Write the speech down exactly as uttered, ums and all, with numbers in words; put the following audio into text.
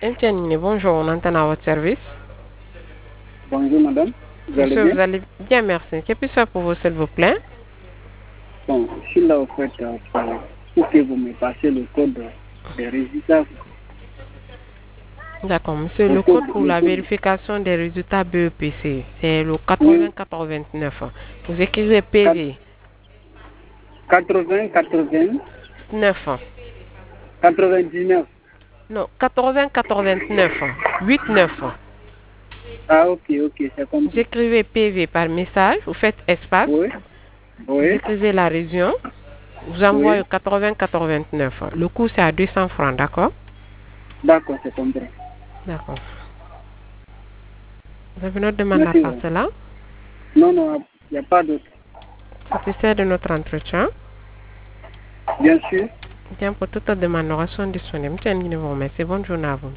Mtianine, bonjour, on entend à votre service. Bonjour madame. Vous Monsieur, allez vous allez bien, merci. Que puis-je faire pour vous, s'il vous plaît? Bon, je suis là au fait euh, pour, pour que vous me passiez le code des résultats. D'accord, monsieur, le, le code, code pour le la code. vérification des résultats B E P C, c'est le quatre-vingts quatre-vingt-neuf. Vous écrivez P V. quatre-vingts quatre-vingt-neuf. quatre-vingt-dix-neuf. Non, quatre-vingts quatre-vingt-neuf. huit neuf. Ah, ok, ok, c'est comme Vous écrivez P V par message, vous faites espace. Oui. Oui. Vous écrivez la région. Vous envoyez oui. quatre-vingts quatre-vingt-neuf. Le coût, c'est à deux cents francs, d'accord? D'accord, c'est compris. D'accord. Vous avez une autre demande Merci, à part cela? Non, non, il n'y a pas d'autre. Satisfait de notre entretien? Bien sûr. Bien, pour toute demande, nous sommes disponibles. Merci, bonne journée à vous.